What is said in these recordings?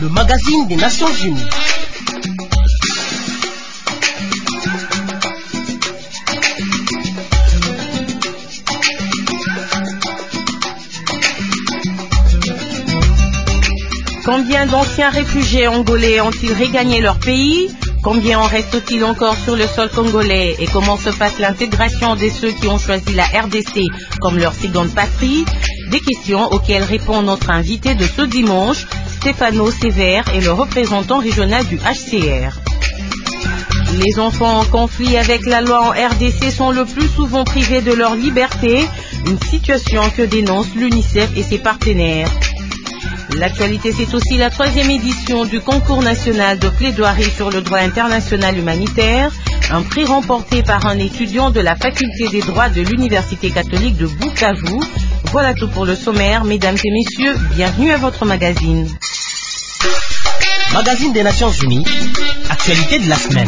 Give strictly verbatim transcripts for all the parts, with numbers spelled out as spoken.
le magazine des Nations Unies. Combien d'anciens réfugiés angolais ont-ils regagné leur pays? Combien en reste-t-il encore sur le sol congolais? Et comment se passe l'intégration de ceux qui ont choisi la R D C comme leur seconde patrie? Des questions auxquelles répond notre invité de ce dimanche, Stéphano Sévère, est le représentant régional du H C R. Les enfants en conflit avec la loi en R D C sont le plus souvent privés de leur liberté, une situation que dénonce l'UNICEF et ses partenaires. L'actualité, c'est aussi la troisième édition du concours national de plaidoirie sur le droit international humanitaire, un prix remporté par un étudiant de la faculté des droits de l'Université catholique de Bukavu. Voilà tout pour le sommaire. Mesdames et messieurs, bienvenue à votre magazine. Magazine des Nations Unies, actualité de la semaine.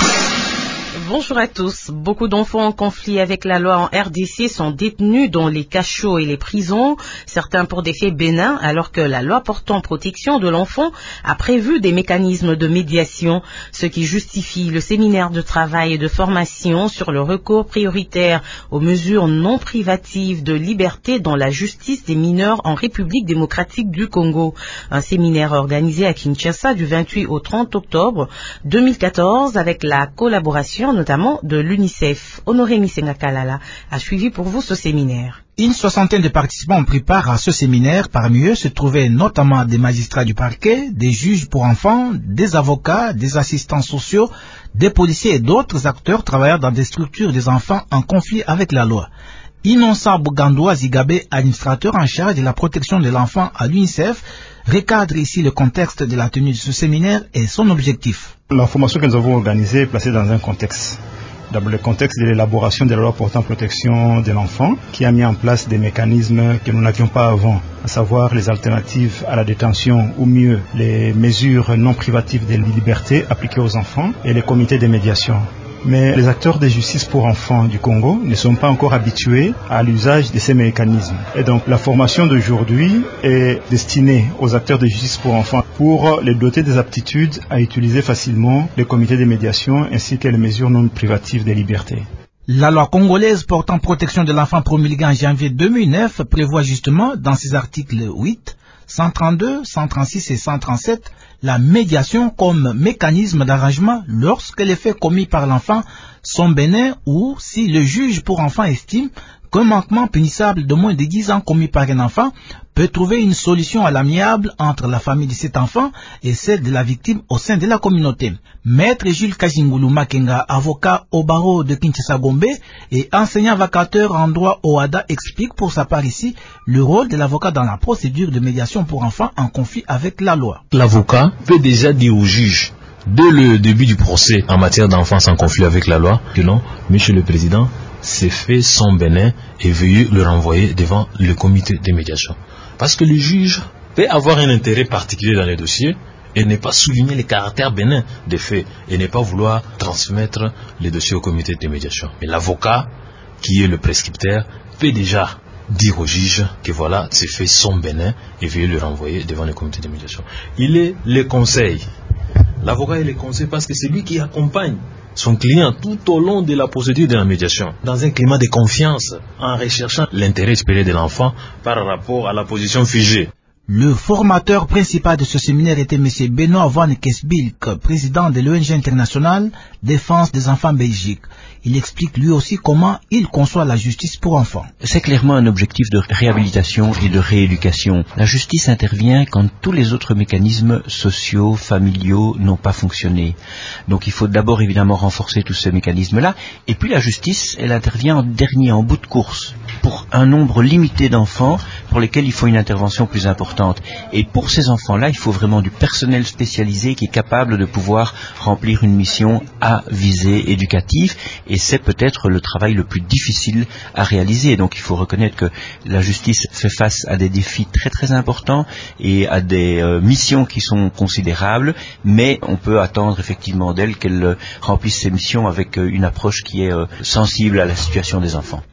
Bonjour à tous. Beaucoup d'enfants en conflit avec la loi en R D C sont détenus dans les cachots et les prisons, certains pour des faits bénins, alors que la loi portant protection de l'enfant a prévu des mécanismes de médiation, ce qui justifie le séminaire de travail et de formation sur le recours prioritaire aux mesures non privatives de liberté dans la justice des mineurs en République démocratique du Congo. Un séminaire organisé à Kinshasa du vingt-huit au trente octobre deux mille quatorze avec la collaboration notamment de l'UNICEF. Honoré Misenga Kalala a suivi pour vous ce séminaire. Une soixantaine de participants ont pris part à ce séminaire. Parmi eux se trouvaient notamment des magistrats du parquet, des juges pour enfants, des avocats, des assistants sociaux, des policiers et d'autres acteurs travaillant dans des structures des enfants en conflit avec la loi. Innocent Bougandoua Zigabé, administrateur en charge de la protection de l'enfant à l'UNICEF, recadre ici le contexte de la tenue de ce séminaire et son objectif. La formation que nous avons organisée est placée dans un contexte. D'abord le contexte de l'élaboration de la loi portant protection de l'enfant, qui a mis en place des mécanismes que nous n'avions pas avant, à savoir les alternatives à la détention, ou mieux, les mesures non privatives de liberté appliquées aux enfants et les comités de médiation. Mais les acteurs de justice pour enfants du Congo ne sont pas encore habitués à l'usage de ces mécanismes. Et donc la formation d'aujourd'hui est destinée aux acteurs de justice pour enfants pour les doter des aptitudes à utiliser facilement les comités de médiation ainsi que les mesures non privatives de liberté. La loi congolaise portant protection de l'enfant promulguée en janvier deux mille neuf prévoit justement dans ses articles huit, cent trente-deux, cent trente-six et cent trente-sept la médiation comme mécanisme d'arrangement lorsque les faits commis par l'enfant sont bénins ou si le juge pour enfant estime qu'un manquement punissable de moins de dix ans commis par un enfant peut trouver une solution à l'amiable entre la famille de cet enfant et celle de la victime au sein de la communauté. Maître Jules Kajingulu Makenga, avocat au barreau de Kinshasa-Gombe et enseignant vacateur en droit au A D A, explique pour sa part ici le rôle de l'avocat dans la procédure de médiation pour enfants en conflit avec la loi. L'avocat peut déjà dire au juge, dès le début du procès en matière d'enfance en conflit avec la loi, que non, Monsieur le Président, ces faits sont bénins et veuillez le renvoyer devant le comité de médiation. Parce que le juge peut avoir un intérêt particulier dans les dossiers et ne pas souligner les caractères bénins des faits et ne pas vouloir transmettre les dossiers au comité de médiation. Mais l'avocat, qui est le prescripteur, peut déjà dire au juge que voilà, ces faits sont bénins et veuillez le renvoyer devant le comité de médiation. Il est le conseil. L'avocat est le conseil parce que c'est lui qui accompagne son client tout au long de la procédure de la médiation, dans un climat de confiance, en recherchant l'intérêt espéré de l'enfant par rapport à la position figée. Le formateur principal de ce séminaire était M. Benoît Van Kesbilk, président de l'O N G internationale Défense des enfants Belgique. Il explique lui aussi comment il conçoit la justice pour enfants. C'est clairement un objectif de réhabilitation et de rééducation. La justice intervient quand tous les autres mécanismes sociaux, familiaux n'ont pas fonctionné. Donc il faut d'abord évidemment renforcer tous ces mécanismes-là. Et puis la justice, elle intervient en dernier, en bout de course, pour un nombre limité d'enfants pour lesquels il faut une intervention plus importante. Et pour ces enfants-là, il faut vraiment du personnel spécialisé qui est capable de pouvoir remplir une mission à visée éducative. Et c'est peut-être le travail le plus difficile à réaliser. Donc il faut reconnaître que la justice fait face à des défis très très importants et à des euh, missions qui sont considérables, mais on peut attendre effectivement d'elle qu'elle euh, remplisse ses missions avec euh, une approche qui est euh, sensible à la situation des enfants.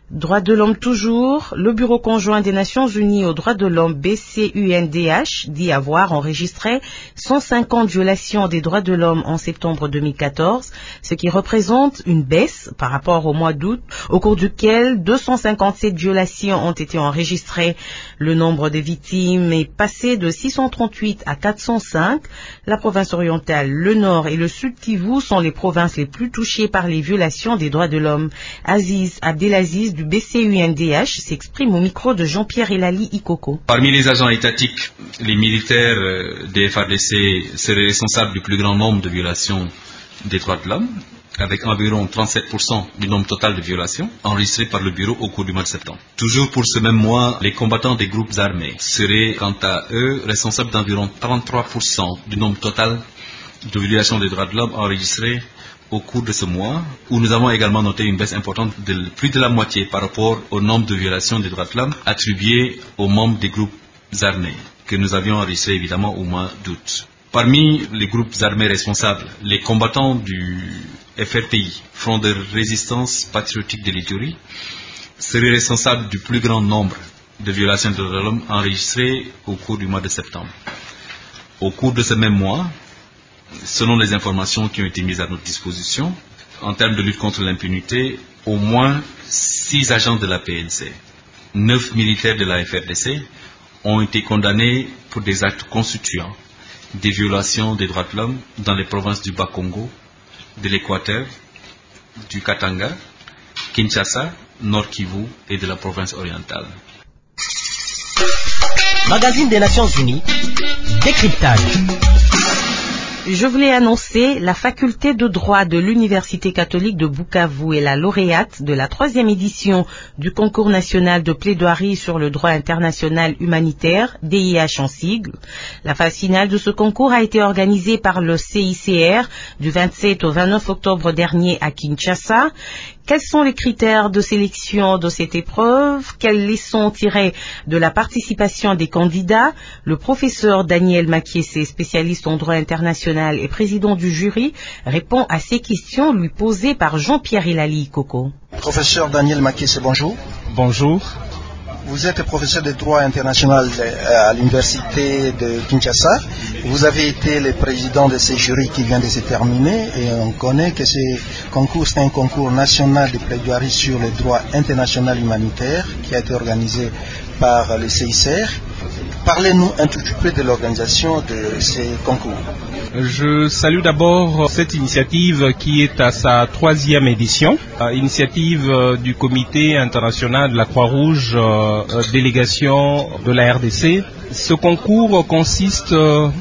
Droits de l'homme toujours, le Bureau conjoint des Nations Unies aux droits de l'homme B C U N D H dit avoir enregistré cent cinquante violations des droits de l'homme en septembre deux mille quatorze, ce qui représente une baisse par rapport au mois d'août, au cours duquel deux cent cinquante-sept violations ont été enregistrées. Le nombre de victimes est passé de six cent trente-huit à quatre cent cinq. La province orientale, le nord et le sud Kivu sont les provinces les plus touchées par les violations des droits de l'homme. Aziz Abdelaziz du B C U N D H s'exprime au micro de Jean-Pierre Elali Ikoko. Parmi les agents étatiques, les militaires des F A R D C seraient responsables du plus grand nombre de violations des droits de l'homme, avec environ trente-sept pour cent du nombre total de violations enregistrées par le bureau au cours du mois de septembre. Toujours pour ce même mois, les combattants des groupes armés seraient quant à eux responsables d'environ trente-trois pour cent du nombre total de violations des droits de l'homme enregistrées au cours de ce mois, où nous avons également noté une baisse importante de plus de la moitié par rapport au nombre de violations des droits de l'homme attribuées aux membres des groupes armés, que nous avions enregistrés évidemment au mois d'août. Parmi les groupes armés responsables, les combattants du F R P I, Front de résistance patriotique de l'Ituri, seraient responsables du plus grand nombre de violations des droits de l'homme enregistrées au cours du mois de septembre. Au cours de ce même mois, selon les informations qui ont été mises à notre disposition, en termes de lutte contre l'impunité, au moins six agents de la P N C, neuf militaires de la F R D C ont été condamnés pour des actes constituant des violations des droits de l'homme dans les provinces du Bas-Congo, de l'Équateur, du Katanga, Kinshasa, Nord Kivu et de la province orientale. Magazine des Nations Unies, décryptage. Je voulais annoncer la faculté de droit de l'Université catholique de Bukavu est la lauréate de la troisième édition du concours national de plaidoirie sur le droit international humanitaire, D I H en sigle. La phase finale de ce concours a été organisée par le C I C R du vingt-sept au vingt-neuf octobre dernier à Kinshasa. Quels sont les critères de sélection de cette épreuve? Quelles leçons tirées de la participation des candidats? Le professeur Daniel Makiese, spécialiste en droit international et président du jury, répond à ces questions lui posées par Jean-Pierre Elali Coco. Professeur Daniel Makiese, bonjour. Bonjour. Vous êtes professeur de droit international à l'université de Kinshasa. Vous avez été le président de ce jury qui vient de se terminer et on connaît que ce concours, c'est un concours national de plaidoirie sur le droit international humanitaire qui a été organisé par le C I C R. Parlez-nous un tout petit peu de l'organisation de ces concours. Je salue d'abord cette initiative qui est à sa troisième édition, initiative du Comité international de la Croix-Rouge, euh, délégation de la R D C. Ce concours consiste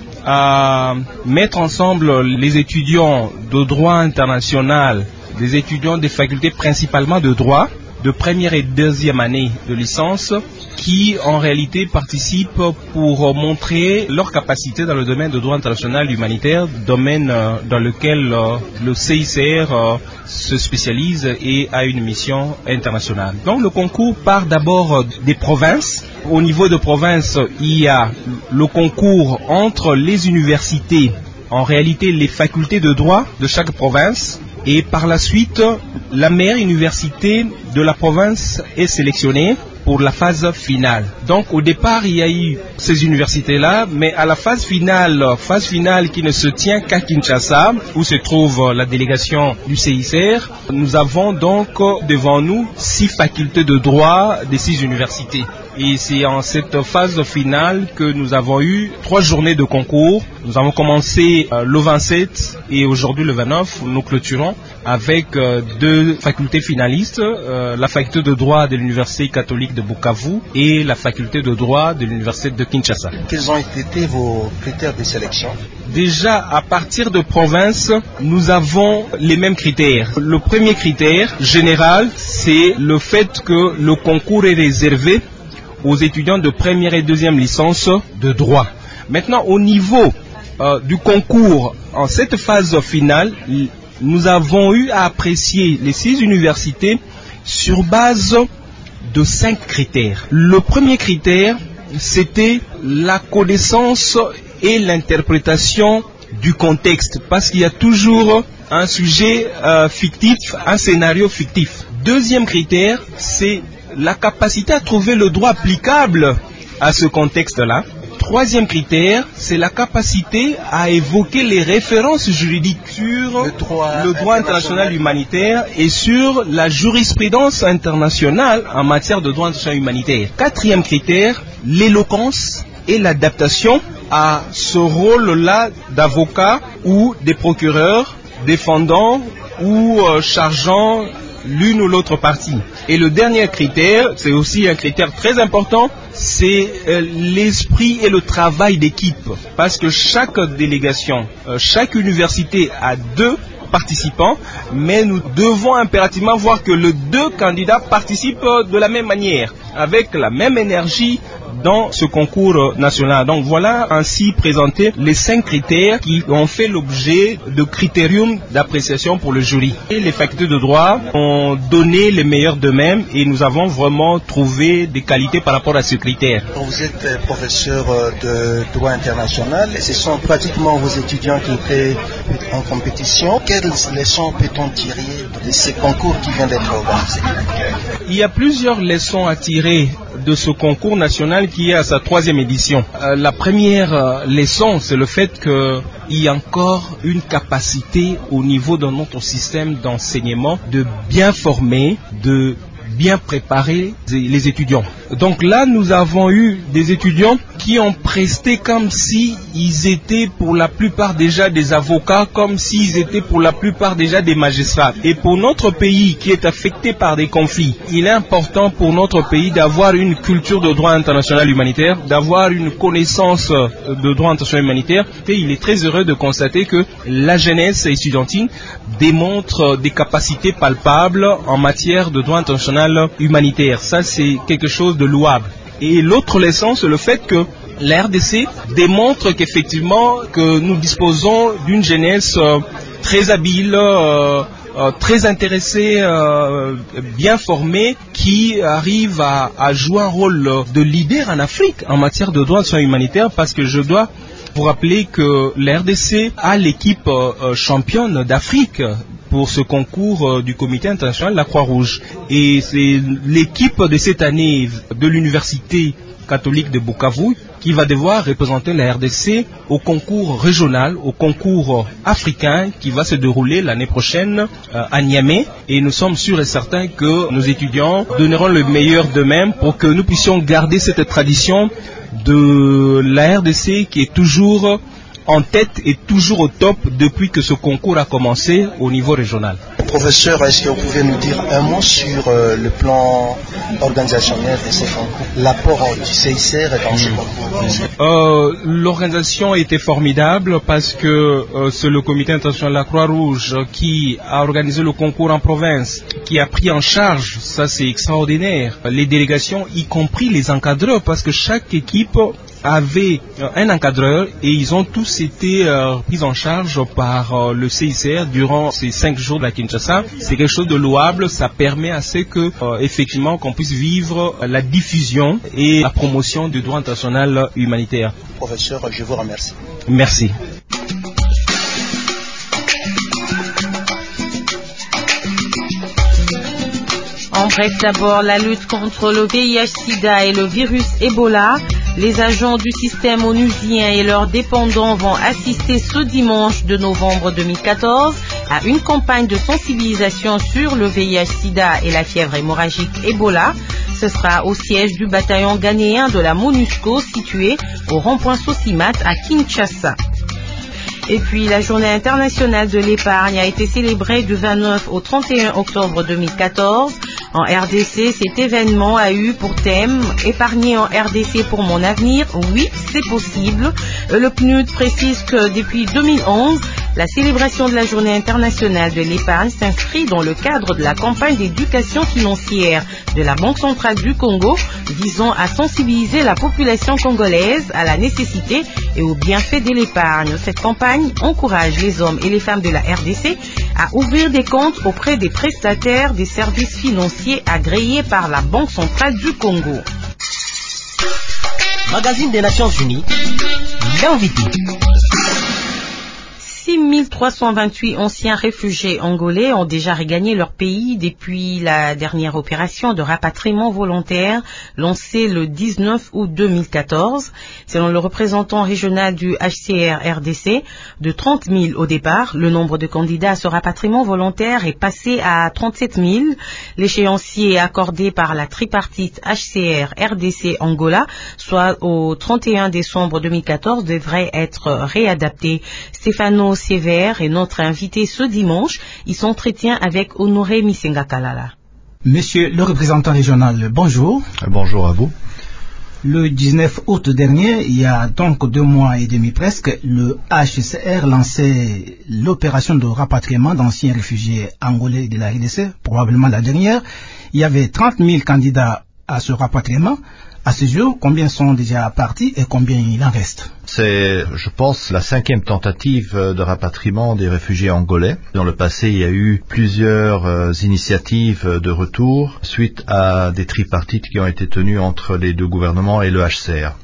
à mettre ensemble les étudiants de droit international, des étudiants des facultés principalement de droit, de première et deuxième année de licence, qui en réalité participent pour montrer leur capacité dans le domaine de droit international humanitaire, domaine dans lequel le C I C R se spécialise et a une mission internationale. Donc le concours part d'abord des provinces. Au niveau de province, il y a le concours entre les universités, en réalité les facultés de droit de chaque province, et par la suite, la meilleure université de la province est sélectionnée pour la phase finale. Donc au départ, il y a eu ces universités-là, mais à la phase finale, phase finale qui ne se tient qu'à Kinshasa, où se trouve la délégation du C I C R, nous avons donc devant nous six facultés de droit des six universités. Et c'est en cette phase finale que nous avons eu trois journées de concours. Nous avons commencé euh, le vingt-sept et aujourd'hui le vingt-neuf, nous clôturons avec euh, deux facultés finalistes, euh, la faculté de droit de l'Université catholique de Bukavu et la faculté de droit de l'Université de Kinshasa. Quels ont été vos critères de sélection? Déjà, à partir de province, nous avons les mêmes critères. Le premier critère général, c'est le fait que le concours est réservé aux étudiants de première et deuxième licence de droit. Maintenant, au niveau euh, du concours, en cette phase finale, nous avons eu à apprécier les six universités sur base de cinq critères. Le premier critère, c'était la connaissance et l'interprétation du contexte, parce qu'il y a toujours un sujet euh, fictif, un scénario fictif. deuxième critère, c'est la capacité à trouver le droit applicable à ce contexte-là. Troisième critère, c'est la capacité à évoquer les références juridiques sur le droit, le droit international humanitaire et sur la jurisprudence internationale en matière de droit international humanitaire. Quatrième critère, l'éloquence et l'adaptation à ce rôle-là d'avocat ou des procureurs défendant ou euh, chargeant l'une ou l'autre partie. Et le dernier critère, c'est aussi un critère très important, c'est euh, l'esprit et le travail d'équipe. Parce que chaque délégation, euh, chaque université a deux participants, mais nous devons impérativement voir que les deux candidats participent de la même manière, avec la même énergie dans ce concours national. Donc voilà ainsi présenté les cinq critères qui ont fait l'objet de critériums d'appréciation pour le jury. Et les facultés de droit ont donné les meilleurs d'eux-mêmes et nous avons vraiment trouvé des qualités par rapport à ce critère. Vous êtes professeur de droit international et ce sont pratiquement vos étudiants qui étaient en compétition. Quelles leçons peut-on tirer de ces concours qui viennent d'être organisés? Il y a plusieurs leçons à tirer de ce concours national qui est à sa troisième édition. Euh, la première euh, leçon, c'est le fait qu'il y a encore une capacité au niveau de notre système d'enseignement de bien former, de bien préparer les étudiants. Donc là, nous avons eu des étudiants qui ont presté comme s'ils étaient pour la plupart déjà des avocats, comme s'ils étaient pour la plupart déjà des magistrats. Et pour notre pays qui est affecté par des conflits, il est important pour notre pays d'avoir une culture de droit international humanitaire, d'avoir une connaissance de droit international humanitaire. Et il est très heureux de constater que la jeunesse étudiantine démontre des capacités palpables en matière de droit international humanitaire. Ça, c'est quelque chose de louable. Et l'autre leçon, c'est le fait que la R D C démontre qu'effectivement que nous disposons d'une jeunesse euh, très habile, euh, euh, très intéressée, euh, bien formée, qui arrive à, à jouer un rôle de leader en Afrique en matière de droits humanitaires, parce que je dois vous rappeler que la R D C a l'équipe euh, championne d'Afrique pour ce concours euh, du comité international de la Croix-Rouge. Et c'est l'équipe de cette année de l'université catholique de Bukavu qui va devoir représenter la R D C au concours régional, au concours africain qui va se dérouler l'année prochaine euh, à Niamey. Et nous sommes sûrs et certains que nos étudiants donneront le meilleur d'eux-mêmes pour que nous puissions garder cette tradition de la R D C qui est toujours en tête et toujours au top depuis que ce concours a commencé au niveau régional. Professeur, est-ce que vous pouvez nous dire un mot sur euh, le plan organisationnel de ces concours, l'apport du C I C R dans ces concours? euh, L'organisation était formidable parce que euh, c'est le comité international de la Croix-Rouge qui a organisé le concours en province, qui a pris en charge, ça c'est extraordinaire, les délégations, y compris les encadreurs, parce que chaque équipe avait un encadreur et ils ont tous été euh, pris en charge par euh, le C I C R durant ces cinq jours de la Kinshasa. C'est quelque chose de louable, ça permet à ce que euh, effectivement qu'on puisse vivre la diffusion et la promotion du droit international humanitaire. Professeur, je vous remercie. Merci. En bref, d'abord, la lutte contre le V I H sida et le virus Ebola. Les agents du système onusien et leurs dépendants vont assister ce dimanche de novembre deux mille quatorze à une campagne de sensibilisation sur le V I H sida et la fièvre hémorragique Ebola. Ce sera au siège du bataillon ghanéen de la MONUSCO situé au rond-point Sosimat à Kinshasa. Et puis, la journée internationale de l'épargne a été célébrée du vingt-neuf au trente et un octobre deux mille quatorze. En R D C, cet événement a eu pour thème « Épargner en R D C pour mon avenir, oui, c'est possible ». Le P N U D précise que depuis deux mille onze, la célébration de la journée internationale de l'épargne s'inscrit dans le cadre de la campagne d'éducation financière de la Banque centrale du Congo visant à sensibiliser la population congolaise à la nécessité et aux bienfaits de l'épargne. Cette campagne encourage les hommes et les femmes de la R D C à ouvrir des comptes auprès des prestataires des services financiers agréés par la Banque centrale du Congo. Magazine des Nations Unies, l'invité. six mille trois cent vingt-huit anciens réfugiés angolais ont déjà regagné leur pays depuis la dernière opération de rapatriement volontaire lancée le dix-neuf août deux mille quatorze. Selon le représentant régional du H C R R D C, de trente mille au départ, le nombre de candidats à ce rapatriement volontaire est passé à trente-sept mille. L'échéancier accordé par la tripartite H C R R D C Angola, soit au trente et un décembre deux mille quatorze, devrait être réadapté. Stéphano Sévère est notre invité ce dimanche. Il s'entretient avec Honoré Misenga Kalala. Monsieur le représentant régional, bonjour. Bonjour à vous. Le dix-neuf août dernier, il y a donc deux mois et demi presque, le H C R lançait l'opération de rapatriement d'anciens réfugiés angolais de la R D C, probablement la dernière. Il y avait trente mille candidats à ce rapatriement. À ce jour, combien sont déjà partis et combien il en reste? C'est, je pense, la cinquième tentative de rapatriement des réfugiés angolais. Dans le passé, il y a eu plusieurs euh, initiatives de retour suite à des tripartites qui ont été tenues entre les deux gouvernements et le H C R.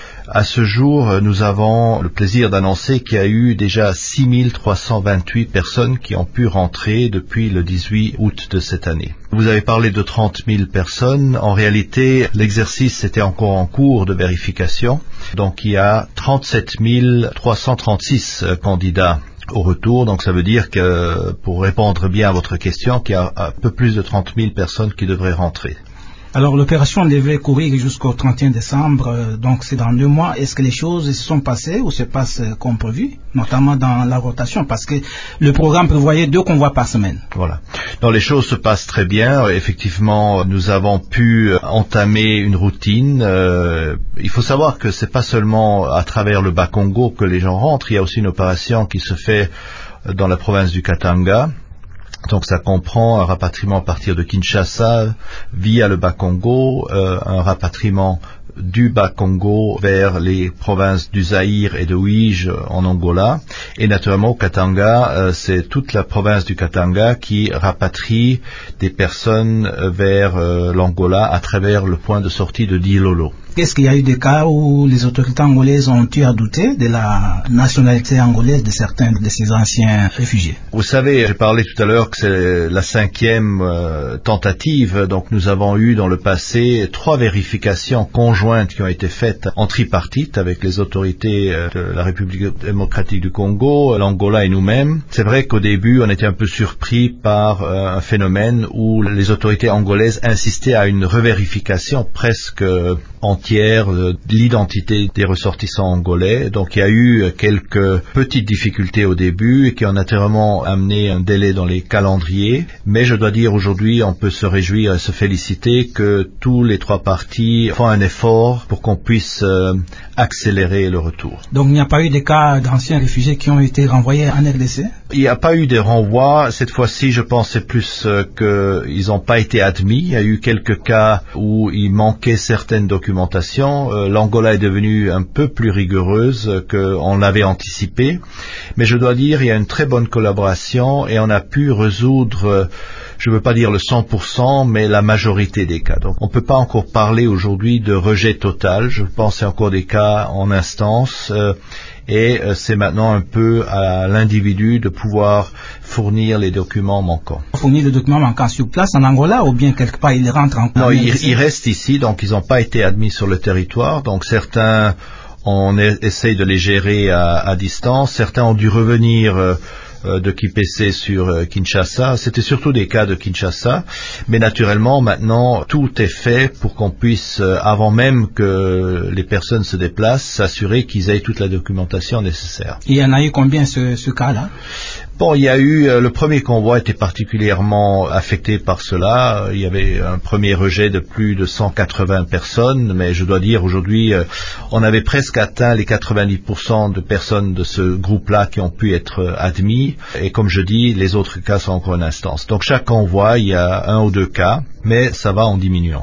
À ce jour, nous avons le plaisir d'annoncer qu'il y a eu déjà six mille trois cent vingt-huit personnes qui ont pu rentrer depuis le dix-huit août de cette année. Vous avez parlé de trente mille personnes. En réalité, l'exercice était encore en cours de vérification. Donc il y a trente-sept mille trois cent trente-six candidats au retour. Donc ça veut dire que, pour répondre bien à votre question, qu'il y a un peu plus de trente mille personnes qui devraient rentrer. Alors l'opération devait courir jusqu'au trente et un décembre, donc c'est dans deux mois. Est-ce que les choses se sont passées ou se passent comme prévu, notamment dans la rotation, parce que le programme prévoyait deux convois par semaine. Voilà. Donc les choses se passent très bien. Effectivement, nous avons pu entamer une routine. Euh, il faut savoir que c'est pas seulement à travers le Bas-Congo que les gens rentrent. Il y a aussi une opération qui se fait dans la province du Katanga. Donc ça comprend un rapatriement à partir de Kinshasa via le Bas-Congo, euh, un rapatriement du Bas-Congo vers les provinces du Zaïre et de Ouige en Angola. Et naturellement au Katanga, euh, c'est toute la province du Katanga qui rapatrie des personnes vers euh, l'Angola à travers le point de sortie de Dilolo. Est-ce qu'il y a eu des cas où les autorités angolaises ont eu à douter de la nationalité angolaise de certains de ces anciens réfugiés? Vous savez, j'ai parlé tout à l'heure que c'est la cinquième euh, tentative. Donc nous avons eu dans le passé trois vérifications conjointes qui ont été faites en tripartite avec les autorités euh, de la République démocratique du Congo, l'Angola et nous-mêmes. C'est vrai qu'au début, on était un peu surpris par euh, un phénomène où les autorités angolaises insistaient à une revérification presque euh, entière de l'identité des ressortissants angolais. Donc il y a eu quelques petites difficultés au début et qui ont naturellement amené un délai dans les calendriers. Mais je dois dire aujourd'hui, on peut se réjouir et se féliciter que tous les trois parties font un effort pour qu'on puisse euh, accélérer le retour. Donc il n'y a pas eu de cas d'anciens réfugiés qui ont été renvoyés en R D C? Il n'y a pas eu de renvois. Cette fois-ci, je pense c'est plus euh, qu'ils n'ont pas été admis. Il y a eu quelques cas où il manquait certaines documentations. Euh, L'Angola est devenue un peu plus rigoureuse qu'on l'avait anticipé. Mais je dois dire, il y a une très bonne collaboration et on a pu résoudre, euh, je ne veux pas dire le cent pour cent, mais la majorité des cas. Donc on ne peut pas encore parler aujourd'hui de rejet total. Je pense qu'il y a encore des cas en instance. Euh, Et euh, c'est maintenant un peu à l'individu de pouvoir fournir les documents manquants. Fournir les documents manquants sur place en Angola ou bien quelque part ils rentrent en... Non, ils, ils restent ici, donc ils n'ont pas été admis sur le territoire. Donc certains, on essaye de les gérer à, à distance. Certains ont dû revenir... Euh, de K P C sur Kinshasa. C'était surtout des cas de Kinshasa, mais naturellement maintenant tout est fait pour qu'on puisse, avant même que les personnes se déplacent, s'assurer qu'ils aient toute la documentation nécessaire. Il y en a eu combien ce, ce cas-là? Bon, il y a eu, euh, le premier convoi était particulièrement affecté par cela. Il y avait un premier rejet de plus de cent quatre-vingts personnes, mais je dois dire aujourd'hui, euh, on avait presque atteint les quatre-vingt-dix pour cent de personnes de ce groupe-là qui ont pu être euh, admis. Et comme je dis, les autres cas sont encore en instance. Donc chaque convoi, il y a un ou deux cas, mais ça va en diminuant.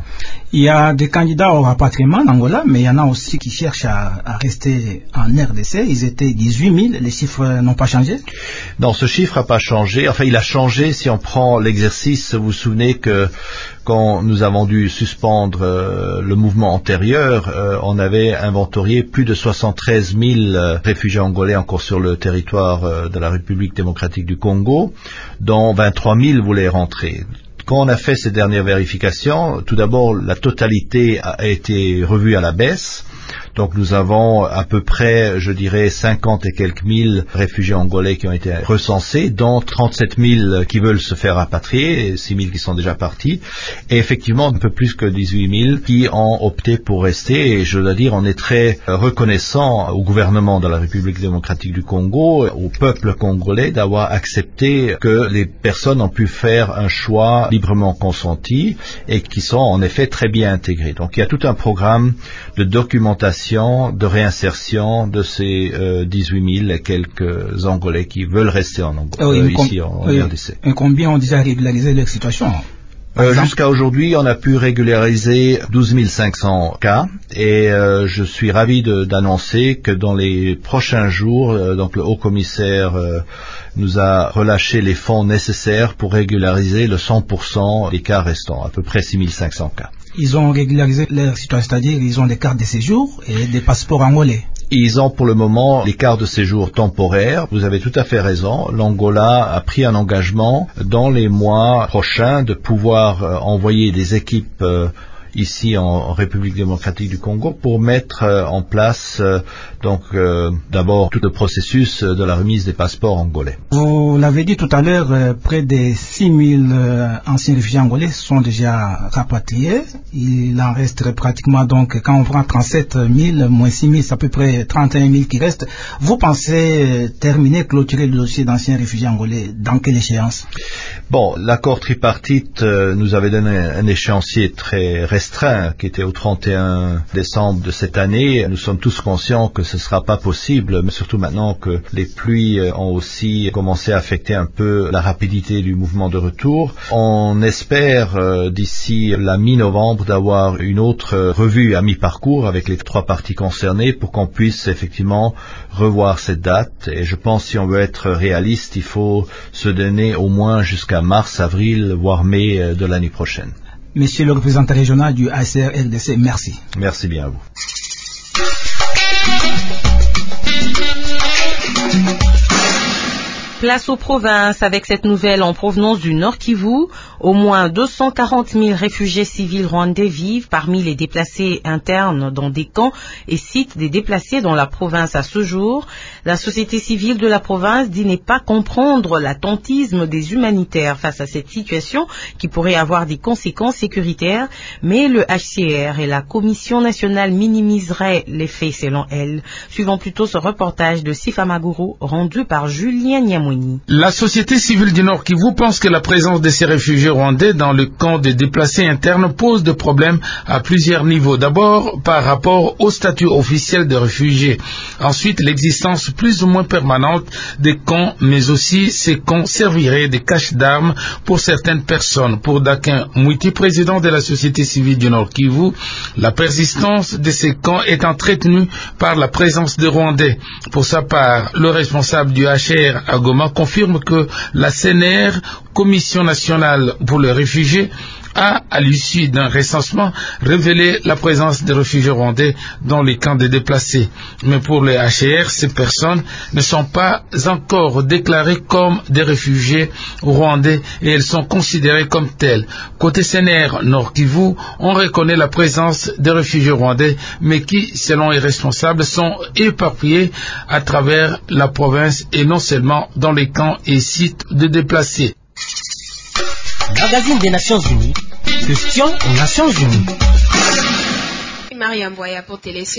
Il y a des candidats au rapatriement en Angola, mais il y en a aussi qui cherchent à, à rester en R D C. Ils étaient dix-huit mille, les chiffres n'ont pas changé? Non, ce chiffre n'a pas changé. Enfin, il a changé si on prend l'exercice. Vous vous souvenez que quand nous avons dû suspendre euh, le mouvement antérieur, euh, on avait inventorié plus de soixante-treize mille euh, réfugiés angolais encore sur le territoire euh, de la République démocratique du Congo, dont vingt-trois mille voulaient rentrer. Quand on a fait ces dernières vérifications, tout d'abord, la totalité a été revue à la baisse. Donc nous avons à peu près, je dirais, cinquante et quelques mille réfugiés angolais qui ont été recensés, dont trente-sept mille qui veulent se faire rapatrier, et six mille qui sont déjà partis, et effectivement un peu plus que dix-huit mille qui ont opté pour rester. Et je dois dire, on est très reconnaissant au gouvernement de la République démocratique du Congo, au peuple congolais, d'avoir accepté que les personnes ont pu faire un choix librement consenti et qui sont en effet très bien intégrés. Donc il y a tout un programme de documentation, de réinsertion de ces euh, dix-huit mille et quelques Angolais qui veulent rester en Angola, oui, euh, com- ici en oui, R D C. Et combien ont déjà régularisé leur situation? Euh, jusqu'à aujourd'hui, on a pu régulariser douze mille cinq cents cas et euh, je suis ravi de, d'annoncer que dans les prochains jours, euh, donc le haut-commissaire euh, nous a relâché les fonds nécessaires pour régulariser le cent pour cent des cas restants, à peu près six mille cinq cents cas. Ils ont régularisé leur situation, c'est-à-dire ils ont des cartes de séjour et des passeports angolais. Ils ont pour le moment les cartes de séjour temporaires. Vous avez tout à fait raison. L'Angola a pris un engagement dans les mois prochains de pouvoir euh, envoyer des équipes euh, ici en, en République démocratique du Congo pour mettre euh, en place euh, donc euh, d'abord tout le processus de la remise des passeports angolais. Vous l'avez dit tout à l'heure, euh, près des six mille euh, anciens réfugiés angolais sont déjà rapatriés. Il en reste pratiquement, donc quand on prend trente-sept mille moins six mille, c'est à peu près trente et un mille qui restent. Vous pensez euh, terminer, clôturer le dossier d'anciens réfugiés angolais dans quelle échéance? Bon, l'accord tripartite euh, nous avait donné un échéancier très restreint qui était au trente et un décembre de cette année. Nous sommes tous conscients que ce ne sera pas possible, mais surtout maintenant que les pluies ont aussi commencé à affecter un peu la rapidité du mouvement de retour. On espère euh, d'ici la mi-novembre d'avoir une autre revue à mi-parcours avec les trois parties concernées pour qu'on puisse effectivement revoir cette date. Et je pense, si on veut être réaliste, il faut se donner au moins jusqu'à mars, avril, voire mai de l'année prochaine. Monsieur le représentant régional du A C R R D C, merci. Merci bien à vous. Place aux provinces avec cette nouvelle en provenance du Nord Kivu. Au moins deux cent quarante mille réfugiés civils rwandais vivent parmi les déplacés internes dans des camps et sites des déplacés dans la province à ce jour. La société civile de la province dit ne pas comprendre l'attentisme des humanitaires face à cette situation qui pourrait avoir des conséquences sécuritaires, mais le H C R et la Commission nationale minimiseraient les faits selon elle. Suivons plutôt ce reportage de Sifa Maguru rendu par Julien Niamou. La société civile du Nord Kivu pense que la présence de ces réfugiés rwandais dans le camp des déplacés internes pose des problèmes à plusieurs niveaux. D'abord, par rapport au statut officiel de réfugiés. Ensuite, l'existence plus ou moins permanente des camps, mais aussi ces camps serviraient de cache d'armes pour certaines personnes. Pour Dakin Mouiti, président de la société civile du Nord Kivu, la persistance de ces camps est entretenue par la présence des Rwandais. Pour sa part, le responsable du H R à Goma confirme que la C N R, Commission nationale pour les réfugiés, a, à l'issue d'un recensement, révélé la présence des réfugiés rwandais dans les camps des déplacés. Mais pour les H C R, ces personnes ne sont pas encore déclarées comme des réfugiés rwandais et elles sont considérées comme telles. Côté C N R Nord Kivu, on reconnaît la présence des réfugiés rwandais, mais qui, selon les responsables, sont éparpillés à travers la province et non seulement dans les camps et sites de déplacés. Magazine des Nations Unies, question aux Nations Unies. Maria Mboya pour Télé sept.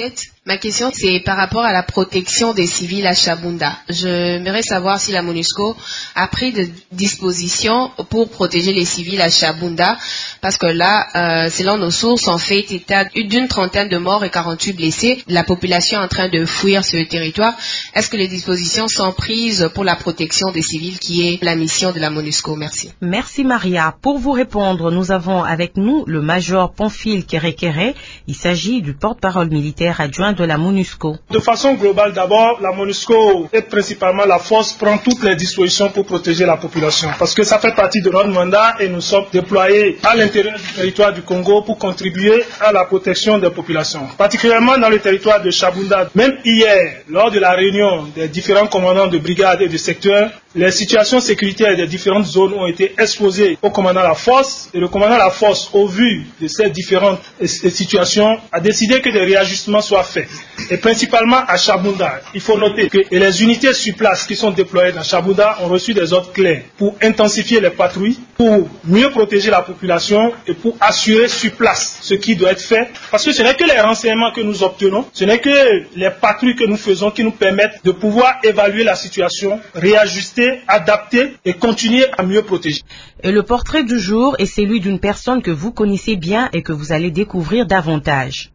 Ma question, c'est par rapport à la protection des civils à Chabunda. J'aimerais savoir si la MONUSCO a pris des dispositions pour protéger les civils à Chabunda, parce que là, euh, selon nos sources, on fait état d'une trentaine de morts et quarante-huit blessés. La population est en train de fuir ce territoire. Est-ce que les dispositions sont prises pour la protection des civils, qui est la mission de la MONUSCO? Merci. Merci Maria. Pour vous répondre, nous avons avec nous le major Pamphile Kérékéré. Il s'agit du porte-parole militaire adjoint de la MONUSCO. De façon globale, d'abord, la MONUSCO et principalement la force prend toutes les dispositions pour protéger la population, parce que ça fait partie de notre mandat et nous sommes déployés à l'intérieur du territoire du Congo pour contribuer à la protection des populations, particulièrement dans le territoire de Chabunda. Même hier, lors de la réunion des différents commandants de brigade et de secteur, les situations sécuritaires des différentes zones ont été exposées au commandant de la force, et le commandant de la force, au vu de ces différentes situations, a décidé que des réajustements soient faits. Et principalement à Chabunda, il faut noter que les unités sur place qui sont déployées dans Chabunda ont reçu des ordres clairs pour intensifier les patrouilles, pour mieux protéger la population et pour assurer sur place ce qui doit être fait. Parce que ce n'est que les renseignements que nous obtenons, ce n'est que les patrouilles que nous faisons qui nous permettent de pouvoir évaluer la situation, réajuster, adapter et continuer à mieux protéger. Et le portrait du jour est celui d'une personne que vous connaissez bien et que vous allez découvrir davantage.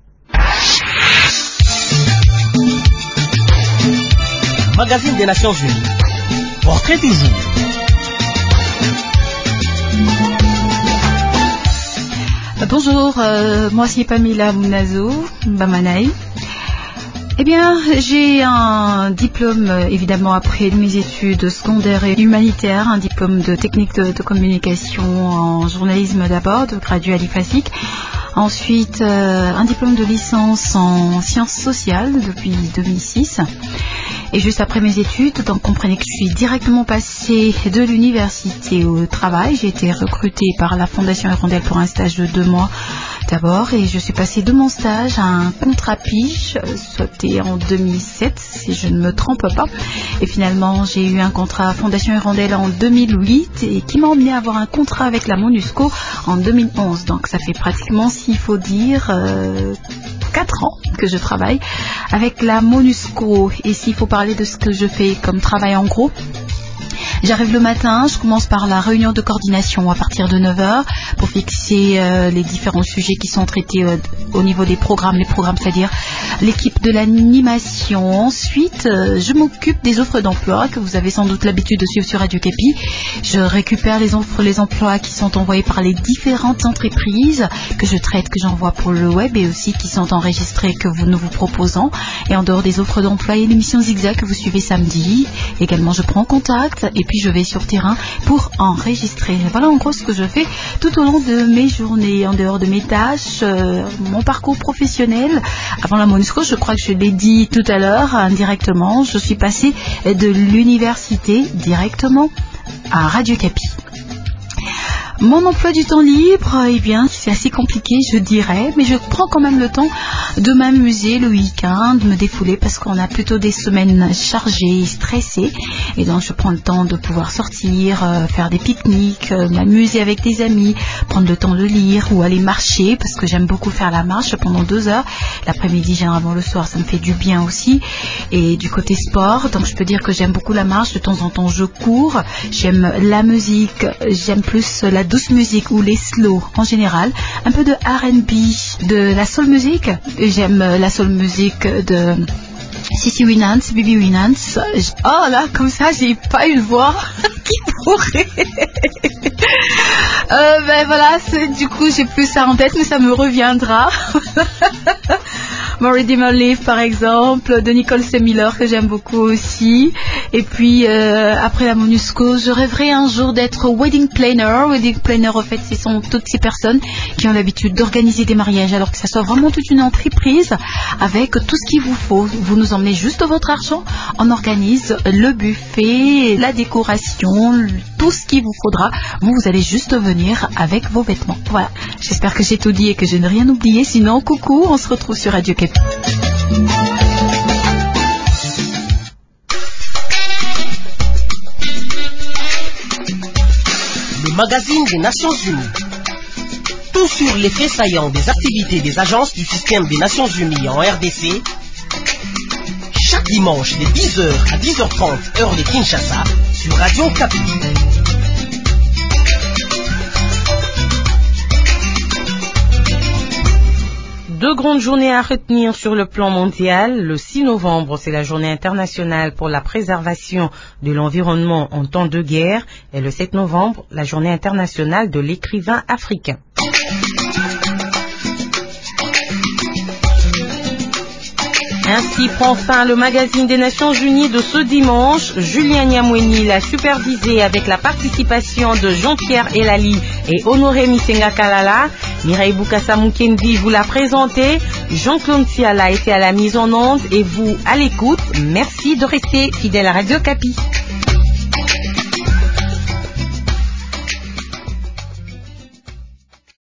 Magazine des Nations Unies. Portrait du jour. Bonjour, euh, moi c'est Pamela Mounazo, Bamanaï. Eh bien, j'ai un diplôme, euh, évidemment, après mes études secondaires et humanitaires, un diplôme de technique de, de communication en journalisme d'abord, de gradué à l'I F A S I C. Ensuite, euh, un diplôme de licence en sciences sociales depuis deux mille six. Et juste après mes études, donc comprenez que je suis directement passée de l'université au travail. J'ai été recrutée par la Fondation Hirondelle pour un stage de deux mois d'abord, et je suis passée de mon stage à un contrat pige, sauté en deux mille sept, si je ne me trompe pas. Et finalement, j'ai eu un contrat à Fondation Hirondelle en deux mille huit, et qui m'a emmené à avoir un contrat avec la MONUSCO en deux mille onze. Donc ça fait pratiquement, s'il faut dire, euh, quatre ans que je travaille avec la MONUSCO. Et s'il faut parler de ce que je fais comme travail en gros, j'arrive le matin, je commence par la réunion de coordination à partir de neuf heures pour fixer euh, les différents sujets qui sont traités euh, au niveau des programmes, les programmes, c'est-à-dire l'équipe de l'animation. Ensuite, euh, je m'occupe des offres d'emploi que vous avez sans doute l'habitude de suivre sur Radio Capi. Je récupère les offres, les emplois qui sont envoyés par les différentes entreprises que je traite, que j'envoie pour le web, et aussi qui sont enregistrés, que vous, nous vous proposons. Et en dehors des offres d'emploi et l'émission Zigzag que vous suivez samedi, également je prends contact et puis je vais sur terrain pour enregistrer. Voilà en gros ce que je fais tout au long de mes journées, en dehors de mes tâches, euh, mon parcours professionnel. Avant la MONUSCO, je crois que je l'ai dit tout à l'heure, indirectement, je suis passée de l'université directement à Radio Capi. Mon emploi du temps libre, eh bien, c'est assez compliqué, je dirais, mais je prends quand même le temps de m'amuser le week-end, de me défouler, parce qu'on a plutôt des semaines chargées, stressées, et donc je prends le temps de pouvoir sortir, euh, faire des pique-niques, euh, m'amuser avec des amis, prendre le temps de lire ou aller marcher, parce que j'aime beaucoup faire la marche pendant deux heures. L'après-midi, généralement le soir, ça me fait du bien aussi. Et du côté sport, donc je peux dire que j'aime beaucoup la marche. De temps en temps, je cours. J'aime la musique, j'aime plus la douce musique ou les slow en général, un peu de R and B, de la soul music. J'aime la soul music de Cici Winans, Bibi Winans. Oh là, comme ça, j'ai pas une voix qui pourrait. euh, ben voilà, du coup, j'ai plus ça en tête, mais ça me reviendra. Maury Dimmerleaf par exemple, de Nicole C. Miller que j'aime beaucoup aussi. Et puis euh, après la MONUSCO, je rêverais un jour d'être wedding planner. Wedding planner, en fait, ce sont toutes ces personnes qui ont l'habitude d'organiser des mariages, alors que ça soit vraiment toute une entreprise avec tout ce qu'il vous faut. Vous nous emmenez juste votre argent, on organise le buffet, la décoration, tout ce qu'il vous faudra. Vous, vous allez juste venir avec vos vêtements. Voilà, j'espère que j'ai tout dit et que je n'ai rien oublié. Sinon, coucou, on se retrouve sur Radio Capi. Le magazine des Nations Unies. Tout sur les faits saillants des activités des agences du système des Nations Unies en R D C, chaque dimanche de dix heures à dix heures trente, heure de Kinshasa, sur Radio Kapi. Deux grandes journées à retenir sur le plan mondial. Le six novembre, c'est la journée internationale pour la préservation de l'environnement en temps de guerre. Et le sept novembre, la journée internationale de l'écrivain africain. Ainsi prend fin le magazine des Nations Unies de ce dimanche. Julien Nyamweni l'a supervisé avec la participation de Jean-Pierre Elali et Honoré Misenga Kalala. Mireille Boukassa Mukendi vous l'a présenté. Jean-Claude Siala était à la mise en onde et vous à l'écoute. Merci de rester fidèle à Radio Kapi.